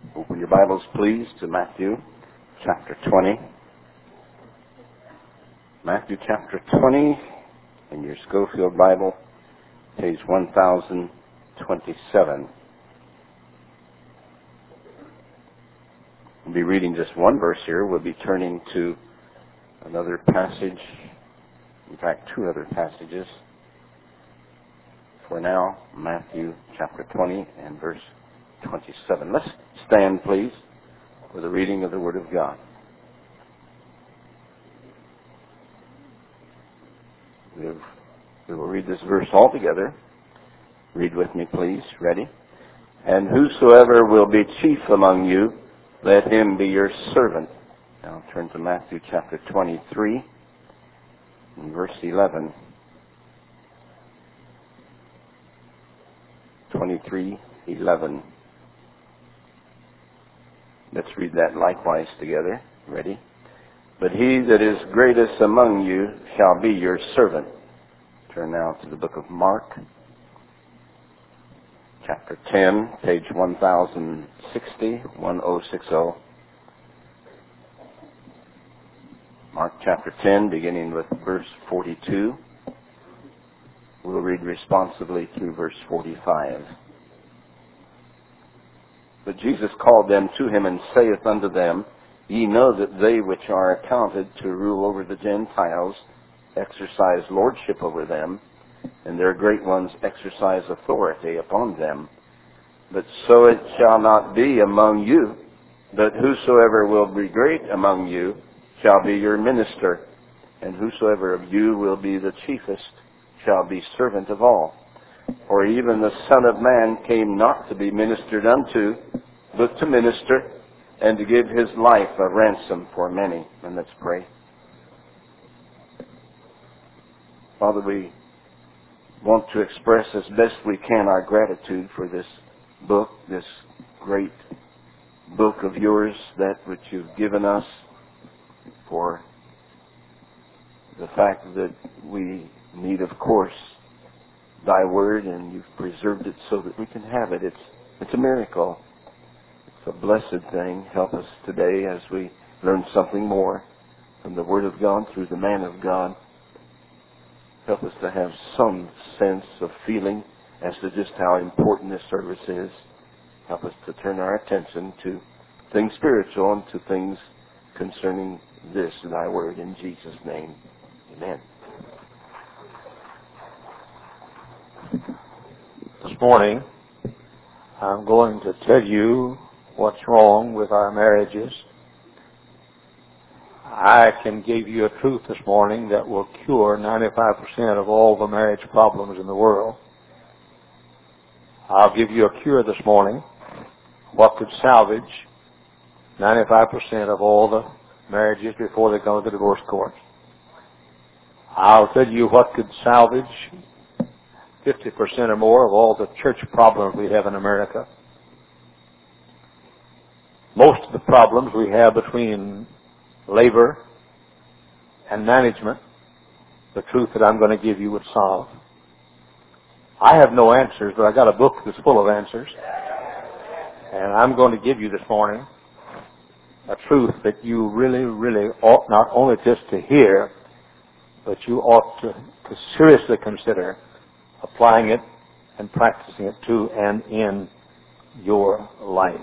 Open your Bibles, please, to Matthew chapter 20. Matthew chapter 20 in your Schofield Bible, page 1027. We'll be reading just one verse here. We'll be turning to another passage, in fact, two other passages. For now, Matthew chapter 20 and verse 27. Let's stand, please, for the reading of the Word of God. We will read this verse all together. Read with me, please. Ready? And whosoever will be chief among you, let him be your servant. Now turn to Matthew chapter 23 and verse 11. 23:11. Let's read that likewise together. Ready? But he that is greatest among you shall be your servant. Turn now to the book of Mark, chapter 10, page 1060. Mark chapter 10, beginning with verse 42. We'll read responsively through verse 45. But Jesus called them to him and saith unto them, Ye know that they which are accounted to rule over the Gentiles exercise lordship over them, and their great ones exercise authority upon them. But so it shall not be among you, but whosoever will be great among you shall be your minister, and whosoever of you will be the chiefest shall be servant of all. For even the Son of Man came not to be ministered unto, but to minister, and to give his life a ransom for many. And let's pray. Father, we want to express as best we can our gratitude for this book, this great book of yours, that which you've given us, for the fact that we need, of course, thy word, and you've preserved it so that we can have it. It's a miracle. It's a blessed thing. Help us today as we learn something more from the word of God through the man of God. Help us to have some sense of feeling as to just how important this service is. Help us to turn our attention to things spiritual and to things concerning this, thy word, in Jesus' name. Amen. This morning, I'm going to tell you what's wrong with our marriages. I can give you a truth this morning that will cure 95% of all the marriage problems in the world. I'll give you a cure this morning, what could salvage 95% of all the marriages before they go to the divorce court. I'll tell you what could salvage 50% or more of all the church problems we have in America. Most of the problems we have between labor and management, the truth that I'm going to give you would solve. I have no answers, but I got a book that's full of answers. And I'm going to give you this morning a truth that you really, really ought not only just to hear, but you ought to seriously consider applying it and practicing it to and in your life.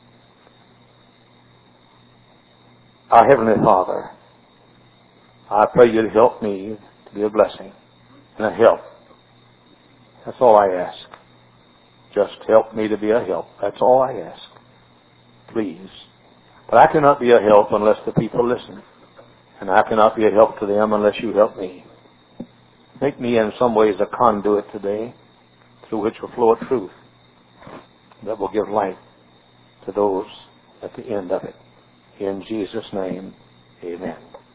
Our Heavenly Father, I pray you to help me to be a blessing and a help. That's all I ask. Just help me to be a help. That's all I ask. Please. But I cannot be a help unless the people listen. And I cannot be a help to them unless you help me. Make me in some ways a conduit today through which will flow a truth that will give light to those at the end of it. In Jesus' name, amen.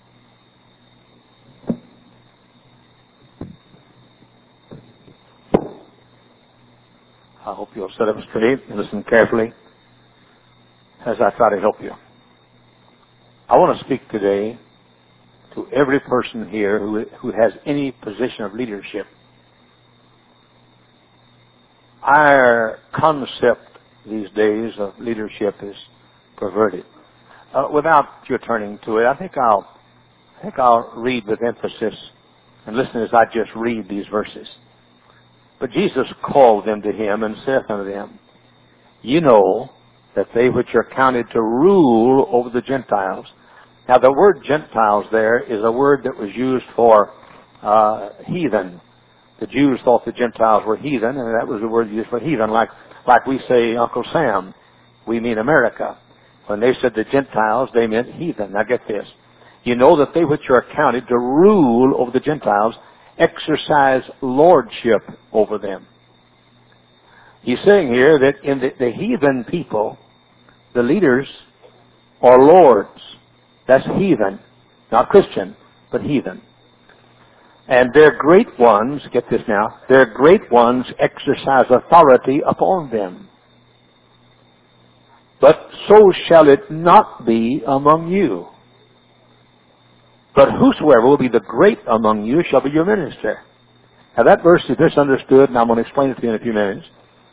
I hope you'll sit up straight and listen carefully as I try to help you. I want to speak today to every person here who has any position of leadership. Our concept these days of leadership is perverted. Without your turning to it, I think I'll read with emphasis, and listen as I just read these verses. But Jesus called them to him and saith unto them, Ye know that they which are counted to rule over the Gentiles. Now the word Gentiles there is a word that was used for heathen. The Jews thought the Gentiles were heathen, and that was the word used for heathen. Like we say Uncle Sam, we mean America. When they said the Gentiles, they meant heathen. Now get this. You know that they which are accounted to rule over the Gentiles exercise lordship over them. He's saying here that in the heathen people, the leaders are lords. That's heathen. Not Christian, but heathen. And their great ones, get this now, their great ones exercise authority upon them. But so shall it not be among you. But whosoever will be the great among you shall be your minister. Now that verse is misunderstood, and I'm going to explain it to you in a few minutes.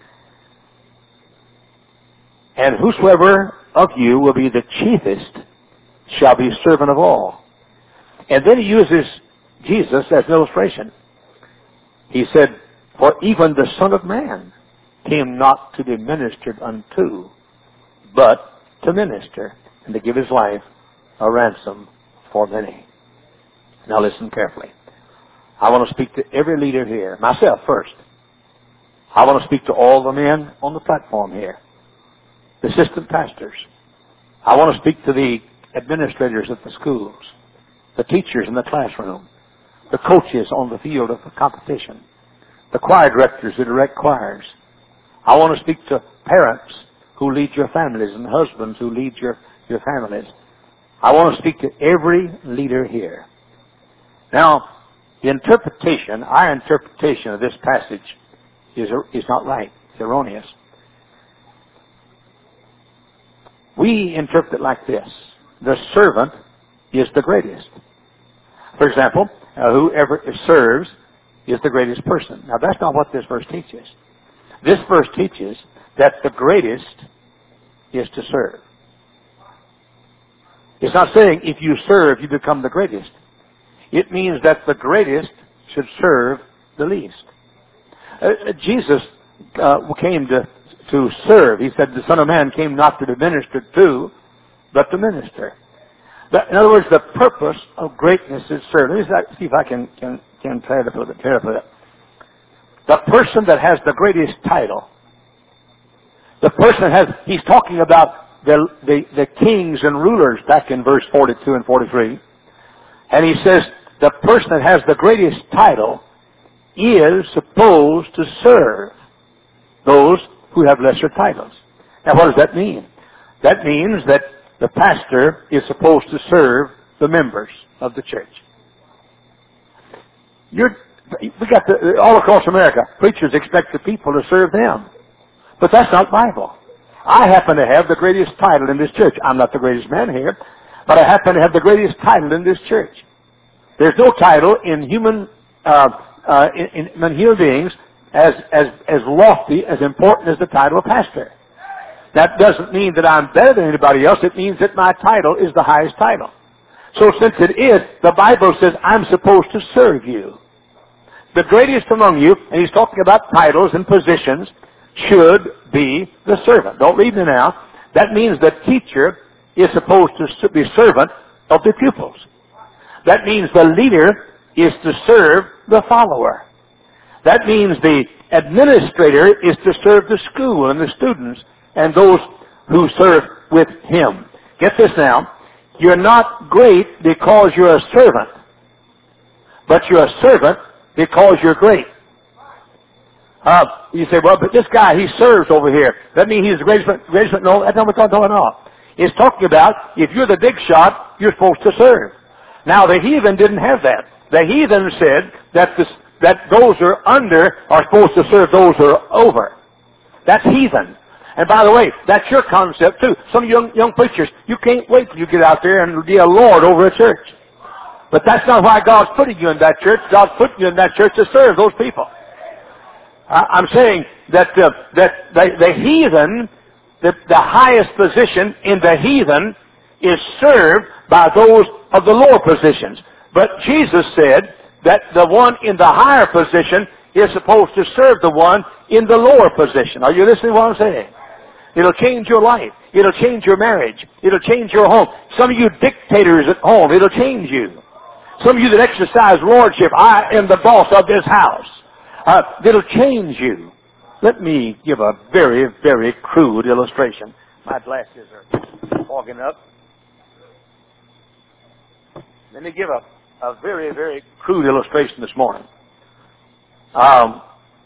And whosoever of you will be the chiefest shall be servant of all. And then he uses Jesus as an illustration. He said, For even the Son of Man came not to be ministered unto, but to minister, and to give his life a ransom for many. Now listen carefully. I want to speak to every leader here, myself first. I want to speak to all the men on the platform here, the assistant pastors. I want to speak to the administrators at the schools, the teachers in the classroom, the coaches on the field of the competition, the choir directors who direct choirs. I want to speak to parents who lead your families and husbands who lead your families. I want to speak to every leader here. Now, our interpretation of this passage is not right. It's erroneous. We interpret it like this. The servant is the greatest. For example, whoever serves is the greatest person. Now, that's not what this verse teaches. This verse teaches that the greatest is to serve. It's not saying if you serve, you become the greatest. It means that the greatest should serve the least. Jesus came to serve. He said the Son of Man came not to be ministered to, but to minister. In other words, the purpose of greatness is serve. Let me see if I can try to put it carefully. The person that has the greatest title, the person he's talking about the kings and rulers back in verse 42 and 43. And he says the person that has the greatest title is supposed to serve those who have lesser titles. Now what does that mean? That means that the pastor is supposed to serve the members of the church. We got all across America, preachers expect the people to serve them. But that's not Bible. I happen to have the greatest title in this church. I'm not the greatest man here, but I happen to have the greatest title in this church. There's no title in human beings as lofty, as important as the title of pastor. That doesn't mean that I'm better than anybody else. It means that my title is the highest title. So since it is, the Bible says I'm supposed to serve you. The greatest among you, and he's talking about titles and positions, should be the servant. Don't read me now. That means the teacher is supposed to be servant of the pupils. That means the leader is to serve the follower. That means the administrator is to serve the school and the students and those who serve with him. Get this now. You're not great because you're a servant, but you're a servant because you're great. You say, well, but this guy, he serves over here. That means he's the greatest one? No, that's not what I'm talking about. It's talking about if you're the big shot, you're supposed to serve. Now, the heathen didn't have that. The heathen said that those who are under are supposed to serve those who are over. That's heathen. And by the way, that's your concept too. Some young preachers, you can't wait till you get out there and be a lord over a church. But that's not why God's putting you in that church. God's putting you in that church to serve those people. I'm saying that the heathen the highest position in the heathen is served by those of the lower positions. But Jesus said that the one in the higher position is supposed to serve the one in the lower position. Are you listening to what I'm saying? It'll change your life. It'll change your marriage. It'll change your home. Some of you dictators at home, it'll change you. Some of you that exercise lordship, I am the boss of this house. It'll change you. Let me give a very, very crude illustration. My glasses are fogging up. Let me give a very, very crude illustration this morning. I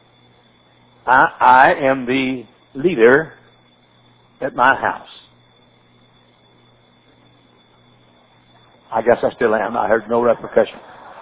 am the leader at my house. I guess I still am. I heard no repercussion.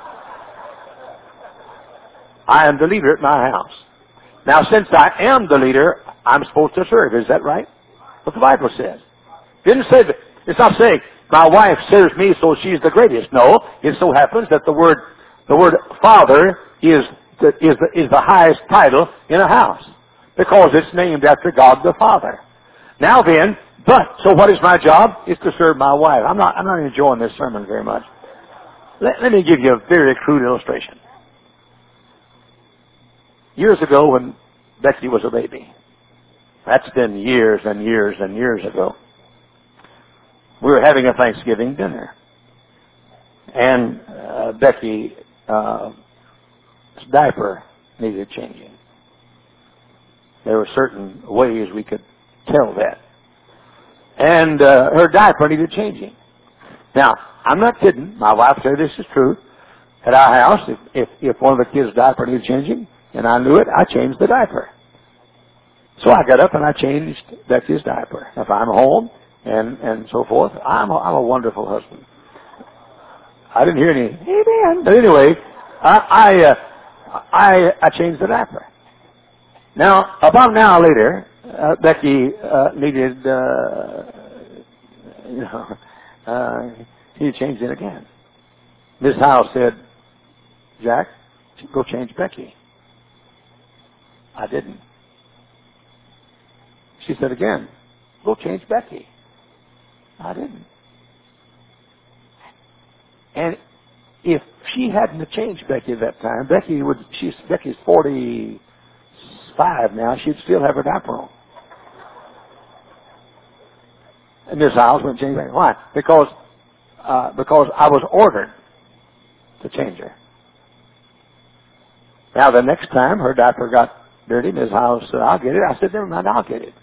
I am the leader at my house. Now, since I am the leader, I'm supposed to serve. Is that right? What the Bible says. It didn't say that. It's not saying my wife serves me so she's the greatest. No, it so happens that the word father is the highest title in a house because it's named after God the Father. Now then, so what is my job? It's to serve my wife. I'm not enjoying this sermon very much. Let me give you a very crude illustration. Years ago when Becky was a baby, that's been years and years and years ago, we were having a Thanksgiving dinner. And Becky's diaper needed changing. There were certain ways we could tell that. And her diaper needed changing. Now, I'm not kidding. My wife said this is true. At our house, if one of the kids' diaper needed changing, and I knew it, I changed the diaper. So I got up and I changed Becky's diaper. If I'm home and so forth, I'm a wonderful husband. I didn't hear any amen. But anyway, I changed the diaper. Now, about an hour later, Becky needed he changed it again. Miss Howe said, "Jack, go change Becky." I didn't. She said again, "Go change Becky." I didn't. And if she hadn't have changed Becky at that time, Becky's 45 now, she'd still have her diaper on. And Miss Howes wouldn't change Becky. Why? Because I was ordered to change her. Now the next time her diaper got dirty, Miss Howes said, "I'll get it." I said, "Never mind, I'll get it."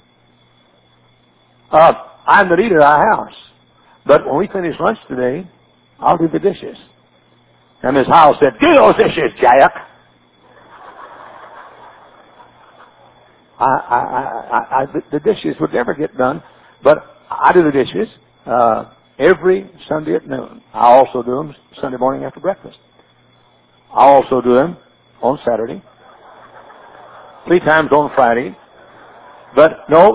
I'm the leader of our house. But when we finish lunch today, I'll do the dishes. And Miss Howell said, "Do those dishes, Jack." The dishes would never get done, but I do the dishes every Sunday at noon. I also do them Sunday morning after breakfast. I also do them on Saturday, 3 times on Friday. But no,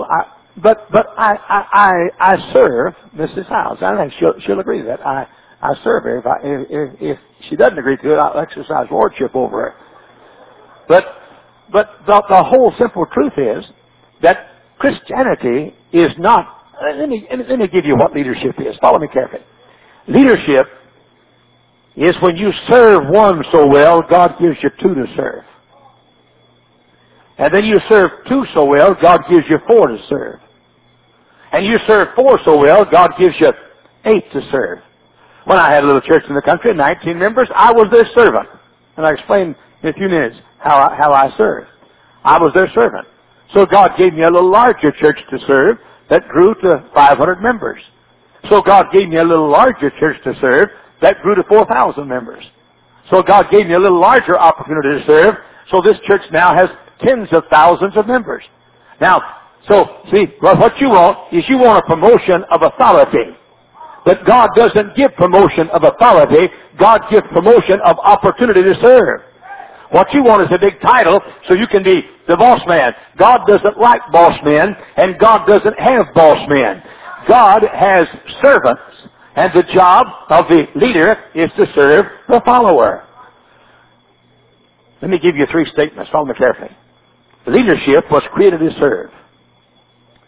I serve Mrs. Howes. I think she'll agree to that. I serve her. If she doesn't agree to it, I'll exercise lordship over her. But the whole simple truth is that Christianity is not. Let me give you what leadership is. Follow me carefully. Leadership is when you serve one so well, God gives you 2 to serve. And then you serve 2 so well, God gives you 4 to serve. And you serve 4 so well, God gives you 8 to serve. When I had a little church in the country, 19 members, I was their servant. And I'll explain in a few minutes how I served. I was their servant. So God gave me a little larger church to serve that grew to 500 members. So God gave me a little larger church to serve that grew to 4,000 members. So God gave me a little larger opportunity to serve. So this church now has tens of thousands of members. Now, so, see, what you want is you want a promotion of authority. But God doesn't give promotion of authority. God gives promotion of opportunity to serve. What you want is a big title so you can be the boss man. God doesn't like boss men, and God doesn't have boss men. God has servants, and the job of the leader is to serve the follower. Let me give you 3 statements. Follow me carefully. Leadership was created to serve.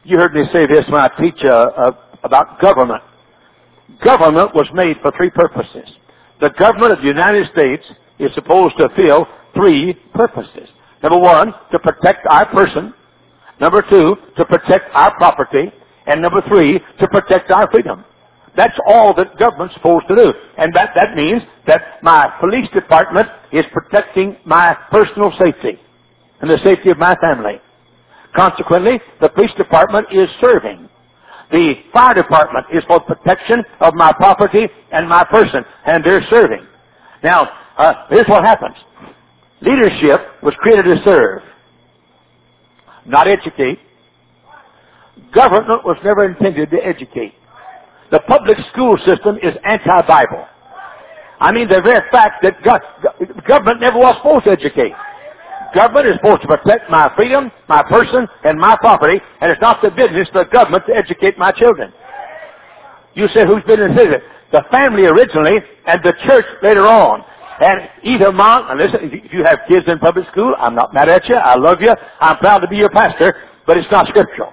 You heard me say this when I teach about government. Government was made for three purposes. The government of the United States is supposed to fulfill three purposes. Number one, to protect our person. Number two, to protect our property. And number three, to protect our freedom. That's all that government's supposed to do. And that means that my police department is protecting my personal safety and the safety of my family. Consequently, the police department is serving. The fire department is for protection of my property and my person, and they're serving. Now, here's what happens. Leadership was created to serve, not educate. Government was never intended to educate. The public school system is anti-Bible. I mean, the very fact that government never was supposed to educate. Government is supposed to protect my freedom, my person, and my property, and it's not the business of the government to educate my children. You say, whose business is it? The family originally, and the church later on. And either mom, and listen, if you have kids in public school, I'm not mad at you, I love you, I'm proud to be your pastor, but it's not scriptural.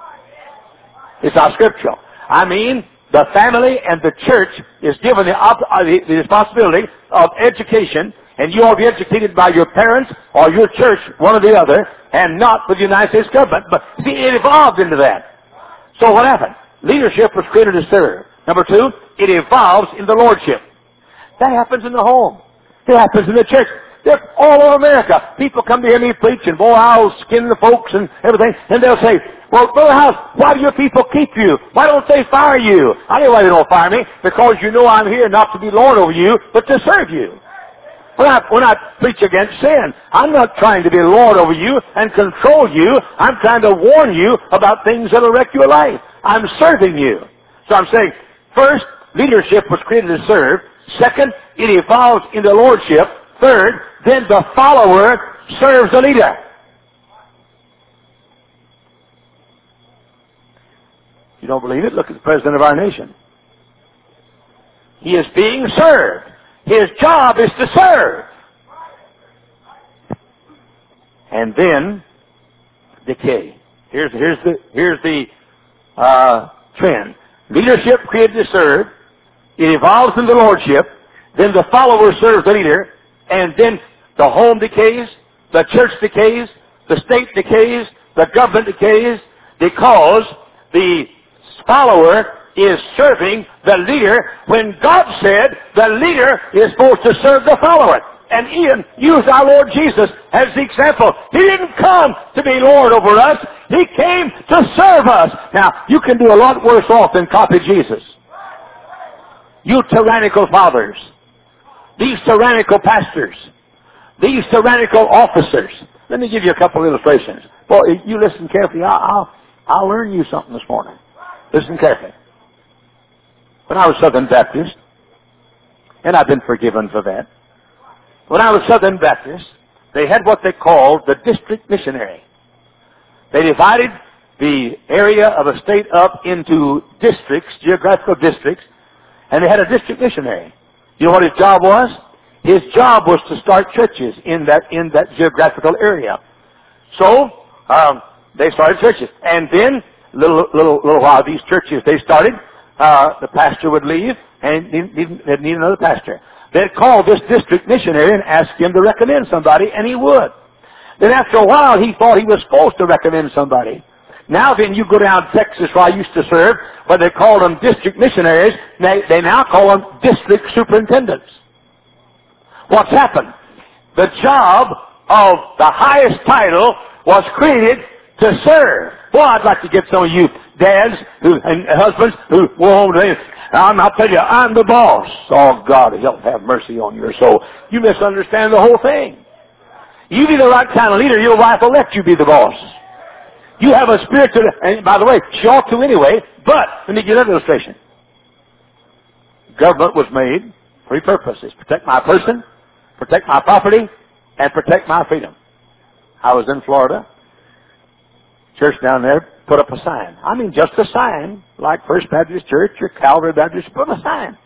It's not scriptural. I mean, the family and the church is given the responsibility of education, and you ought to be educated by your parents or your church, one or the other, and not with the United States government. But see, it evolved into that. So what happened? Leadership was created to serve. Number two, it evolves into lordship. That happens in the home. It happens in the church. They're all over America. People come to hear me preach, and boy, I'll skin the folks and everything, and they'll say, well, Brother House, why do your people keep you? Why don't they fire you? I know why they don't fire me. Because you know I'm here not to be Lord over you, but to serve you. When I preach against sin, I'm not trying to be Lord over you and control you. I'm trying to warn you about things that will wreck your life. I'm serving you. So I'm saying, first, leadership was created to serve. Second, it evolves into lordship. Third, then the follower serves the leader. You don't believe it? Look at the President of our nation. He is being served. His job is to serve. And then, decay. Here's the trend. Leadership created to serve. It evolves into lordship. Then the follower serves the leader. And then the home decays, the church decays, the state decays, the government decays, because the follower is serving the leader when God said the leader is supposed to serve the follower. And Ian used our Lord Jesus as the example. He didn't come to be Lord over us. He came to serve us. Now, you can do a lot worse off than copy Jesus. You tyrannical fathers, these tyrannical pastors, these tyrannical officers. Let me give you a couple of illustrations. Boy, you listen carefully. I'll learn you something this morning. Listen carefully. When I was Southern Baptist, and I've been forgiven for that. When I was Southern Baptist, they had what they called the district missionary. They divided the area of a state up into districts, geographical districts, and they had a district missionary. You know what his job was? His job was to start churches in that geographical area. So they started churches, and then little while these churches they started, the pastor would leave, and they'd need another pastor. They'd call this district missionary and ask him to recommend somebody, and he would. Then after a while, he thought he was supposed to recommend somebody. Now then, you go down to Texas where I used to serve, where they called them district missionaries. They now call them district superintendents. What's happened? The job of the highest title was created to serve. Well, I'd like to get some of you dads and husbands who go home today. I'll tell you, I'm the boss. Oh, God, He'll have mercy on your soul. You misunderstand the whole thing. You be the right kind of leader, your wife will let you be the boss. You have a spirit to, and by the way, she ought to anyway, but let me give another illustration. Government was made for three purposes: protect my person, protect my property, and protect my freedom. I was in Florida. Church down there put up a sign. I mean, just a sign, like First Baptist Church or Calvary Baptist, put up a sign.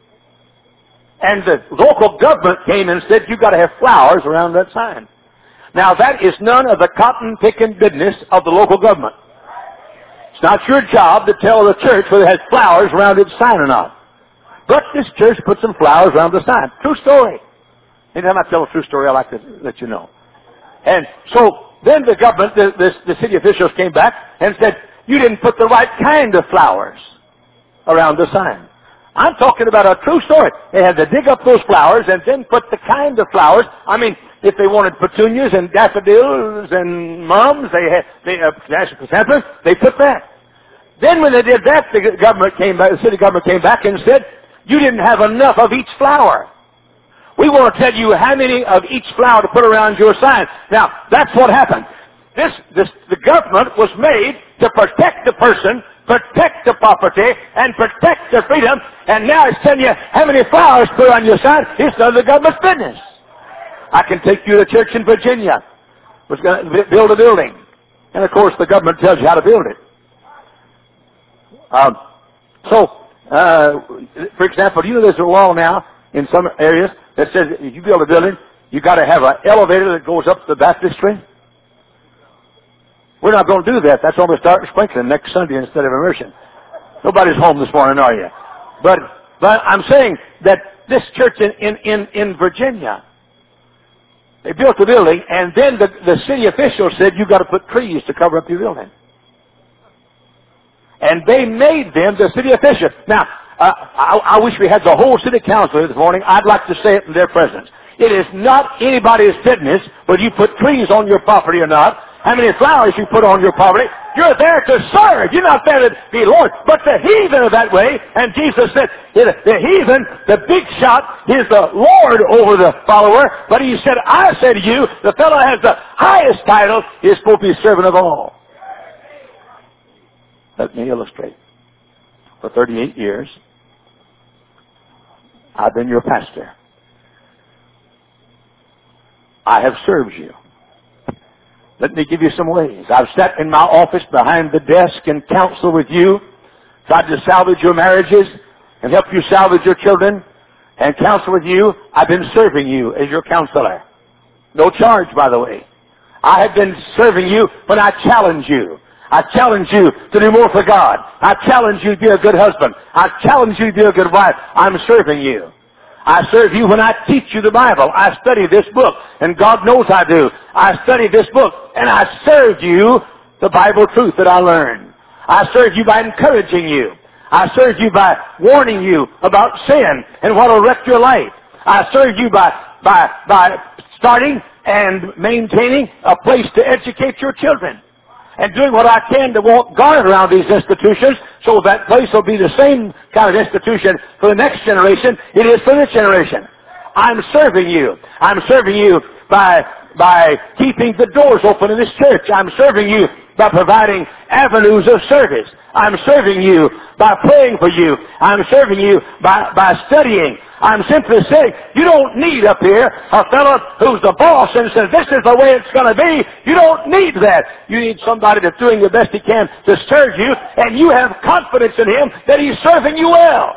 And the local government came and said, you've got to have flowers around that sign. Now, that is none of the cotton-picking business of the local government. It's not your job to tell the church whether it has flowers around its sign or not. But this church put some flowers around the sign. True story. Anytime I tell a true story, I like to let you know. And so then the government, the city officials came back and said, you didn't put the right kind of flowers around the sign. I'm talking about a true story. They had to dig up those flowers and then put the kind of flowers. I mean, if they wanted petunias and daffodils and mums, national chrysanthemums, they put that. Then when they did that, the city government came back and said, you didn't have enough of each flower. We want to tell you how many of each flower to put around your sign. Now, that's what happened. The government was made to protect the person, protect the property, and protect the freedom, and now it's telling you how many flowers to put on your sign. It's none of the government's business. I can take you to a church in Virginia. Was going to build a building. And of course the government tells you how to build it. For example, do you know there's a law now in some areas that says if you build a building, you got to have an elevator that goes up to the baptistry? We're not going to do that. That's when we start sprinkling next Sunday instead of immersion. Nobody's home this morning, are you? But I'm saying that this church in Virginia, they built the building, and then the city officials said you got to put trees to cover up your building. And they made them the city officials. Now, I wish we had the whole city council this morning. I'd like to say it in their presence. It is not anybody's business whether you put trees on your property or not, how many flowers you put on your property. You're there to serve. You're not there to be Lord. But the heathen are that way. And Jesus said, the heathen, the big shot, is the Lord over the follower. But he said, I say to you, the fellow has the highest title, is supposed to be servant of all. Let me illustrate. For 38 years, I've been your pastor. I have served you. Let me give you some ways. I've sat in my office behind the desk and counseled with you, tried to salvage your marriages and help you salvage your children and counsel with you. I've been serving you as your counselor. No charge, by the way. I have been serving you when I challenge you. I challenge you to do more for God. I challenge you to be a good husband. I challenge you to be a good wife. I'm serving you. I serve you when I teach you the Bible. I study this book, and God knows I do. I study this book, and I serve you the Bible truth that I learned. I serve you by encouraging you. I serve you by warning you about sin and what will wreck your life. I serve you by starting and maintaining a place to educate your children, and doing what I can to walk guard around these institutions so that place will be the same kind of institution for the next generation it is for this generation. I'm serving you. I'm serving you by keeping the doors open in this church. I'm serving you by providing avenues of service. I'm serving you by praying for you. I'm serving you by studying. I'm simply saying, you don't need up here a fellow who's the boss and says, this is the way it's going to be. You don't need that. You need somebody that's doing the best he can to serve you, and you have confidence in him that he's serving you well.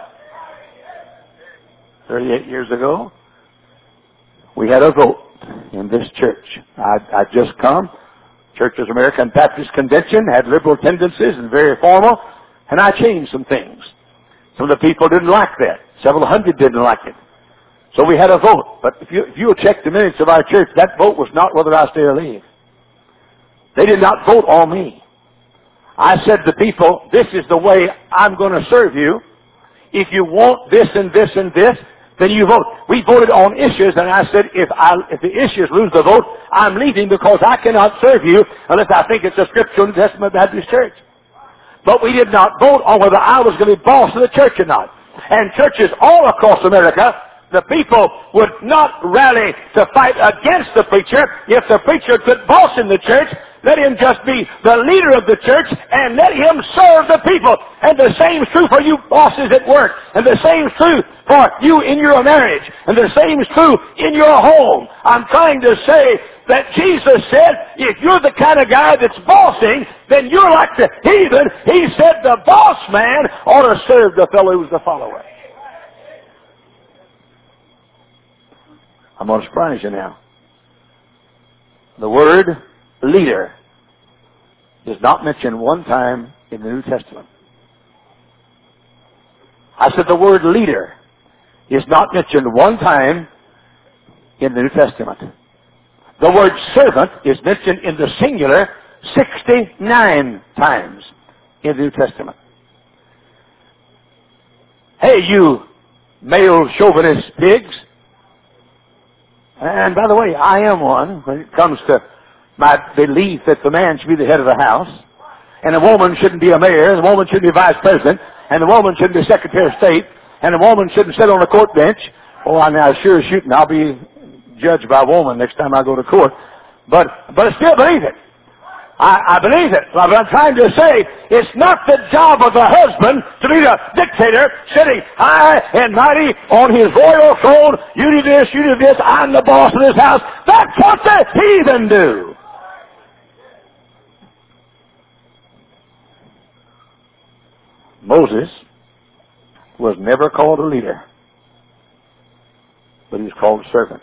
38 years ago, we had a vote in this church. I'd just come. Churches of American Baptist Convention had liberal tendencies and very formal, and I changed some things. Some of the people didn't like that. Several hundred didn't like it. So we had a vote. But if you'll check the minutes of our church, that vote was not whether I stay or leave. They did not vote on me. I said to people, this is the way I'm going to serve you. If you want this and this and this, then you vote. We voted on issues, and I said, if the issues lose the vote, I'm leaving because I cannot serve you unless I think it's a scriptural New Testament Baptist church. But we did not vote on whether I was going to be boss of the church or not. And churches all across America, the people would not rally to fight against the preacher. If the preacher could boss in the church, let him just be the leader of the church and let him serve the people. And the same is true for you bosses at work. And the same is true for you in your marriage. And the same is true in your home. I'm trying to say that Jesus said, if you're the kind of guy that's bossing, then you're like the heathen. He said the boss man ought to serve the fellow who's the follower. I'm going to surprise you now. The word leader is not mentioned one time in the New Testament. I said the word leader is not mentioned one time in the New Testament. The word servant is mentioned in the singular 69 times in the New Testament. Hey, you male chauvinist pigs. And by the way, I am one when it comes to my belief that the man should be the head of the house, and the woman shouldn't be a mayor, and the woman shouldn't be vice president, and the woman shouldn't be secretary of state, and the woman shouldn't sit on the court bench. Oh, I now sure as shooting, I'll be judged by a woman next time I go to court. But I still believe it. I believe it. But I'm trying to say, it's not the job of the husband to be the dictator sitting high and mighty on his royal throne. You do this, you do this, I'm the boss of this house. That's what the heathen do. Moses was never called a leader, but he was called a servant.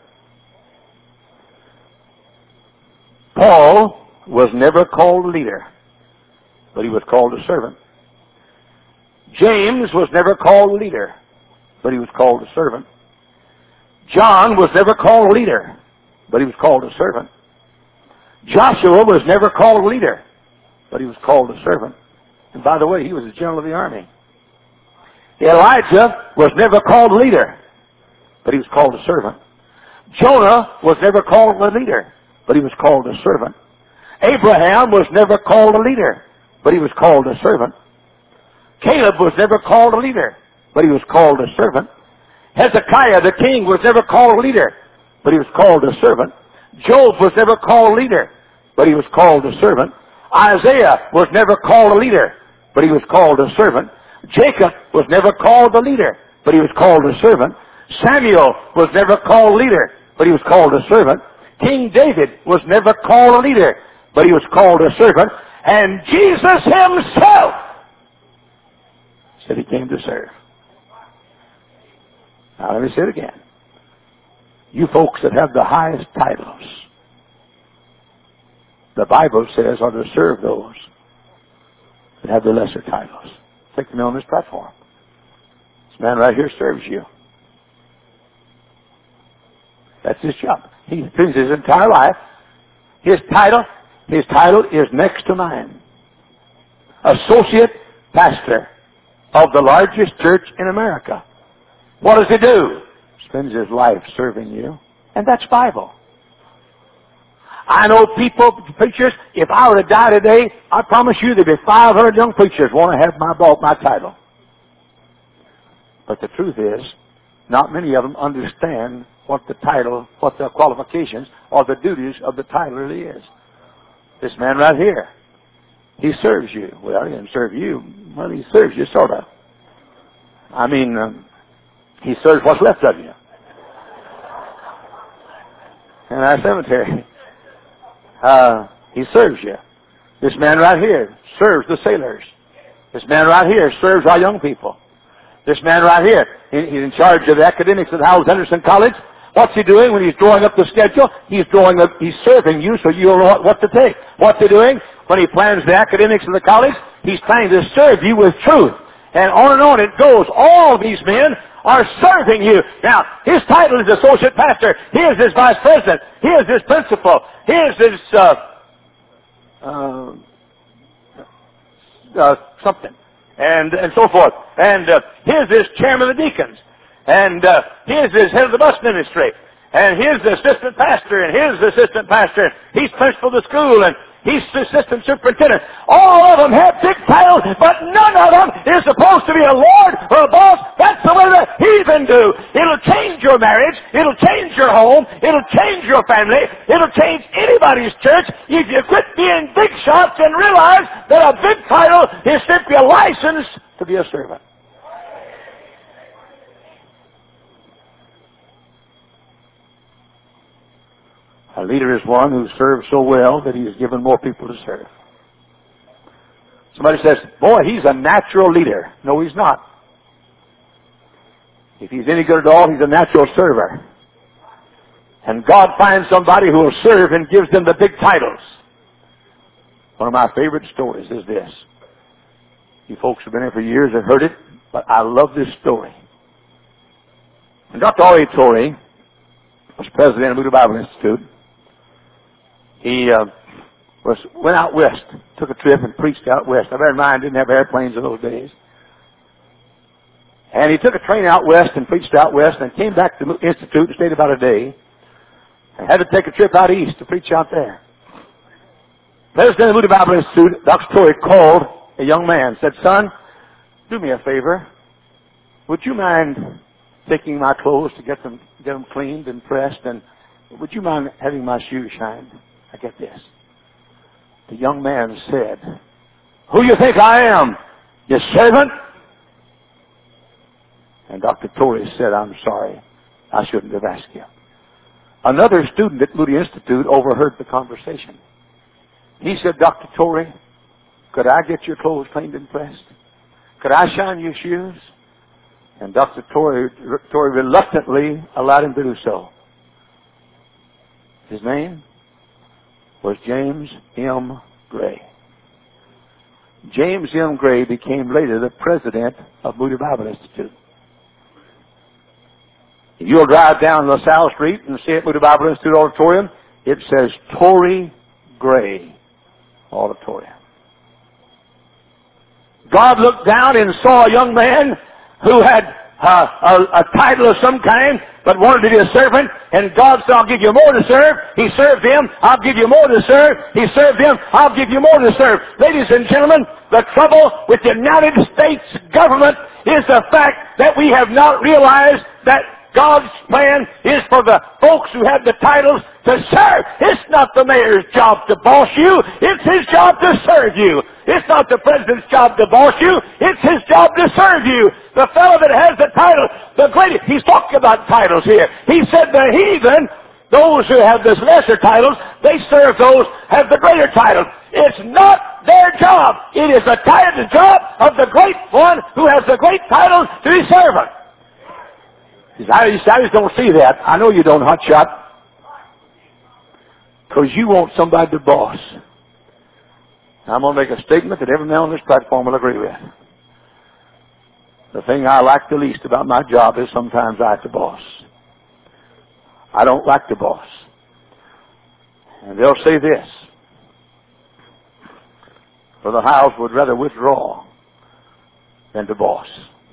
Paul was never called a leader, but he was called a servant. James was never called a leader, but he was called a servant. John was never called a leader, but he was called a servant. Joshua was never called a leader, but he was called a servant. And by the way, he was a general of the army. Elijah was never called a leader, but he was called a servant. Jonah was never called a leader, but he was called a servant. Abraham was never called a leader, but he was called a servant. Caleb was never called a leader, but he was called a servant. Hezekiah the king was never called a leader, but he was called a servant. Job was never called a leader, but he was called a servant. Isaiah was never called a leader, but he was called a servant. Jacob was never called a leader, but he was called a servant. Samuel was never called a leader, but he was called a servant. King David was never called a leader, but he was called a servant. And Jesus himself said he came to serve. Now let me say it again. You folks that have the highest titles, the Bible says are to serve those that have the lesser titles. Take me on this platform. This man right here serves you. That's his job. He spends his entire life. His title is next to mine. Associate pastor of the largest church in America. What does he do? Spends his life serving you. And that's Bible. I know people, preachers, if I were to die today, I promise you there'd be 500 young preachers want to have my title. But the truth is, not many of them understand what the title, what the qualifications, or the duties of the title really is. This man right here, he serves you. Well, he doesn't serve you. Well, he serves you, sort of. I mean, he serves what's left of you. In our cemetery. He serves you. This man right here serves the sailors. This man right here serves our young people. This man right here, he's in charge of the academics at Howells Henderson College. What's he doing when he's drawing up the schedule? He's serving you so you'll know what to take. What's he doing when he plans the academics of the college? He's trying to serve you with truth. And on it goes. All these men are serving you. Now, his title is associate pastor. Here's his vice president. Here's his principal. Here's his something. And so forth. And here's his chairman of the deacons. And here's his head of the bus ministry. And here's the assistant pastor. And here's the assistant pastor. He's principal of the school. And he's the assistant superintendent. All of them have big titles, but none of them is supposed to be a lord or a boss. That's the way the heathen do. It'll change your marriage. It'll change your home. It'll change your family. It'll change anybody's church if you quit being big shots and realize that a big title is simply a license to be a servant. A leader is one who serves so well that he has given more people to serve. Somebody says, boy, he's a natural leader. No, he's not. If he's any good at all, he's a natural server. And God finds somebody who will serve and gives them the big titles. One of my favorite stories is this. You folks have been here for years have heard it, but I love this story. And Dr. R.A. Torrey was president of Moody Bible Institute. He went out west, took a trip and preached out west. Now bear in mind, didn't have airplanes in those days. And he took a train out west and preached out west and came back to the Institute and stayed about a day. And had to take a trip out east to preach out there. President of the Moody Bible Institute, Dr. Torrey, called a young man, said, "Son, do me a favor. Would you mind taking my clothes to get them cleaned and pressed, and would you mind having my shoes shined?" I get this. The young man said, "Who you think I am? Your servant?" And Dr. Torrey said, "I'm sorry. I shouldn't have asked you." Another student at Moody Institute overheard the conversation. He said, "Dr. Torrey, could I get your clothes cleaned and pressed? Could I shine your shoes?" And Dr. Torrey reluctantly allowed him to do so. His name was James M. Gray. James M. Gray became later the president of Moody Bible Institute. If you'll drive down LaSalle Street and see at Moody Bible Institute Auditorium, it says Torrey Gray Auditorium. God looked down and saw a young man who had a title of some kind, but wanted to be a servant, and God said, "I'll give you more to serve." He served him. "I'll give you more to serve." He served him. "I'll give you more to serve." Ladies and gentlemen, the trouble with the United States government is the fact that we have not realized that God's plan is for the folks who have the titles to serve. It's not the mayor's job to boss you. It's his job to serve you. It's not the president's job to boss you. It's his job to serve you. The fellow that has the title, the greatest, he's talking about titles here. He said the heathen, those who have the lesser titles, they serve those who have the greater titles. It's not their job. It is the job of the great one who has the great title to be servant. I just don't see that. I know you don't, hotshot. Because you want somebody to boss. I'm going to make a statement that every man on this platform will agree with. The thing I like the least about my job is sometimes I have to boss. I don't like to boss. And they'll say this. Brother Hiles would rather withdraw than to boss.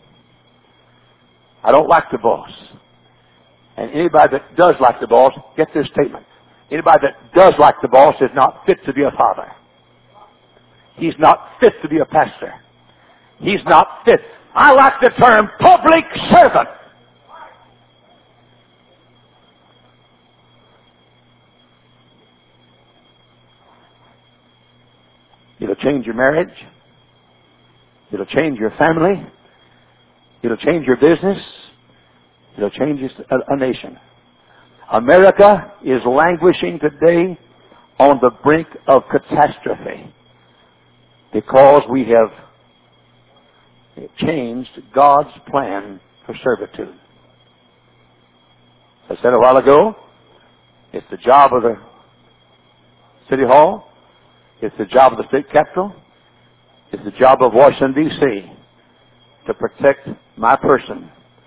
I don't like the boss. And anybody that does like the boss, get this statement. Anybody that does like the boss is not fit to be a father. He's not fit to be a pastor. He's not fit. I like the term public servant. It'll change your marriage. It'll change your family. It'll change your business. It'll change a nation. America is languishing today on the brink of catastrophe because we have changed God's plan for servitude. As I said a while ago, it's the job of the City Hall. It's the job of the state capitol. It's the job of Washington, D.C. to protect my person,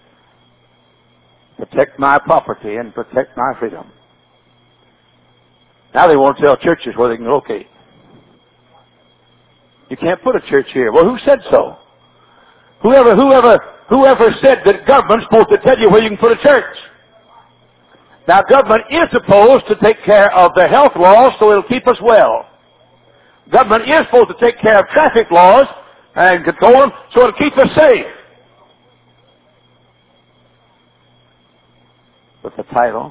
protect my property, and protect my freedom. Now they want to tell churches where they can locate. You can't put a church here. Well, who said so? Whoever said that government's supposed to tell you where you can put a church? Now, government is supposed to take care of the health laws so it'll keep us well. Government is supposed to take care of traffic laws and control them so it'll keep us safe. But the title,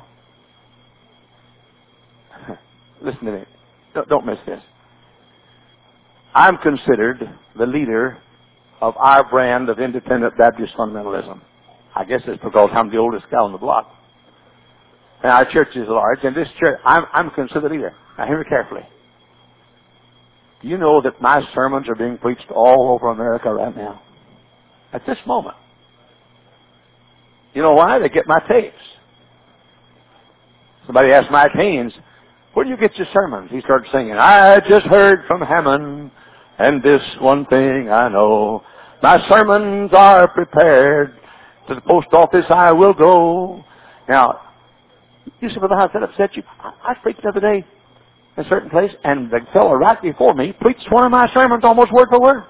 listen to me, don't miss this. I'm considered the leader of our brand of independent Baptist fundamentalism. I guess it's because I'm the oldest guy on the block. And our church is large, and this church, I'm considered the leader. Now hear me carefully. Do you know that my sermons are being preached all over America right now? At this moment. You know why? They get my tapes. Somebody asked Mike Haynes, where do you get your sermons? He started singing, I just heard from Hammond And this one thing I know, my sermons are prepared. To the post office I will go. Now, you say, Brother, how does that upset you? I preached the other day in a certain place, and the fellow right before me preached one of my sermons almost word for word.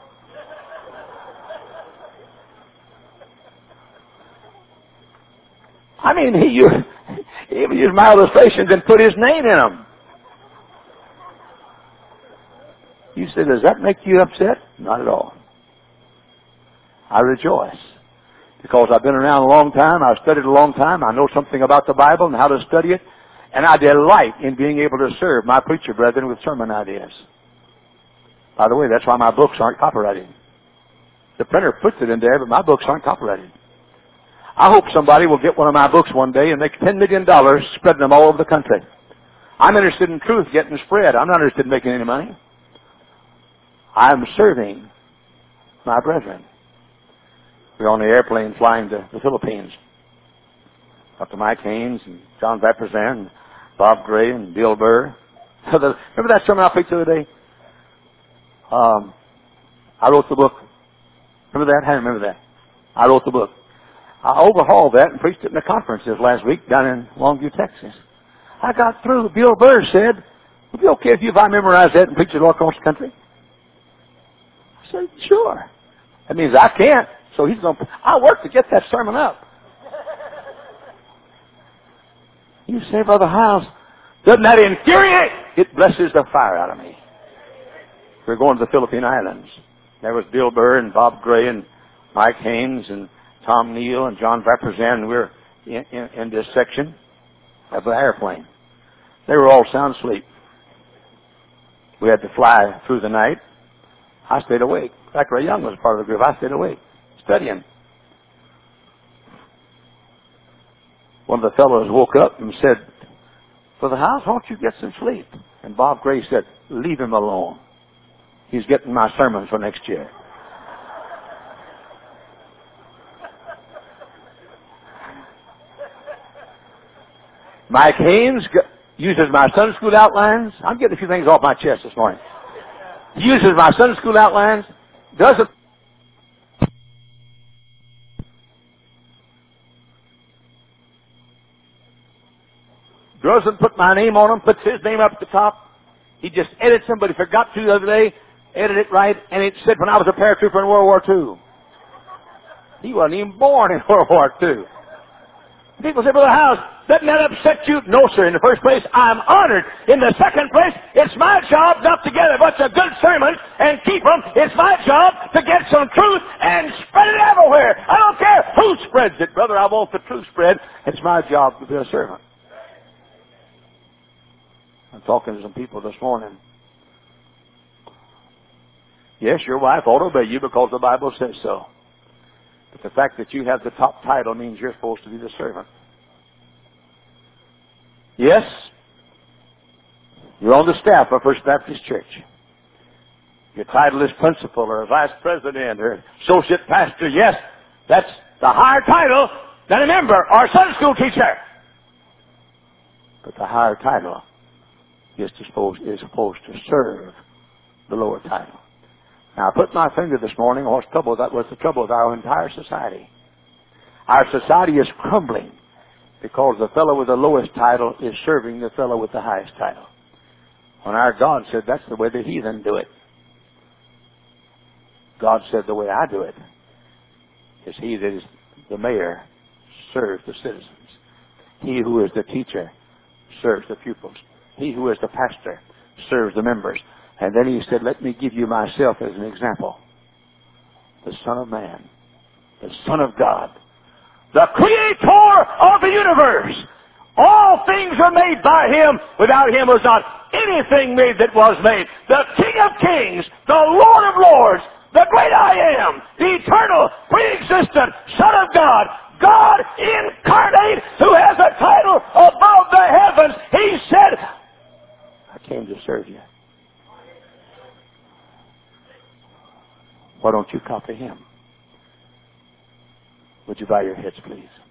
I mean, he even used my illustrations and put his name in them. You say, does that make you upset? Not at all. I rejoice. Because I've been around a long time, I've studied a long time, I know something about the Bible and how to study it, and I delight in being able to serve my preacher brethren with sermon ideas. By the way, that's why my books aren't copyrighted. The printer puts it in there, but my books aren't copyrighted. I hope somebody will get one of my books one day and make $10 million spreading them all over the country. I'm interested in truth getting spread. I'm not interested in making any money. I'm serving my brethren. We're on the airplane flying to the Philippines. Up to Mike Haynes and John Vapurzian and Bob Gray and Bill Burr. Remember that sermon I preached the other day? I wrote the book. Remember that? I remember that. I wrote the book. I overhauled that and preached it in the conferences last week down in Longview, Texas. I got through. Bill Burr said, would it be okay if I memorize that and preach it all across the country? I said, sure. That means I can't. So he's going to, I worked to get that sermon up. You say, Brother Hiles, doesn't that infuriate? It blesses the fire out of me. We're going to the Philippine Islands. There was Bill Burr and Bob Gray and Mike Haynes and Tom Neal and John Vapurzian. We're in this section of the airplane. They were all sound asleep. We had to fly through the night. I stayed awake. Like Ray Young was part of the group. I stayed awake, studying. One of the fellows woke up and said, Brother Hiles, why don't you get some sleep? And Bob Gray said, leave him alone. He's getting my sermon for next year. Mike Haynes uses my Sunday school outlines. I'm getting a few things off my chest this morning. He uses my Sunday school outlines. Doesn't put my name on them, puts his name up at the top. He just edits them, but he forgot to the other day, edit it right, and it said when I was a paratrooper in World War II. He wasn't even born in World War II. People say, Brother Hiles, doesn't that upset you? No, sir. In the first place, I'm honored. In the second place, it's my job not to get a bunch of good sermons and keep them. It's my job to get some truth and spread it everywhere. I don't care who spreads it, brother. I want the truth spread. It's my job to be a servant. I'm talking to some people this morning. Yes, your wife ought to obey you because the Bible says so. But the fact that you have the top title means you're supposed to be the servant. Yes, you're on the staff of First Baptist Church. Your title is principal or vice president or associate pastor. Yes, that's the higher title than a member or Sunday school teacher. But the higher title is supposed to serve the lower title. Now, I put my finger this morning on what's the trouble with our entire society. Our society is crumbling because the fellow with the lowest title is serving the fellow with the highest title. When our God said that's the way the heathen do it. God said the way I do it is he that is the mayor serves the citizens. He who is the teacher serves the pupils. He who is the pastor serves the members. And then he said, let me give you myself as an example. The Son of Man, the Son of God, the Creator of the universe. All things are made by Him. Without Him was not anything made that was made. The King of Kings, the Lord of Lords, the great I Am, the eternal, pre-existent Son of God, God incarnate, who has a title above the heavens. He said, I came to serve you. Why don't you copy Him? Would you bow your heads, please?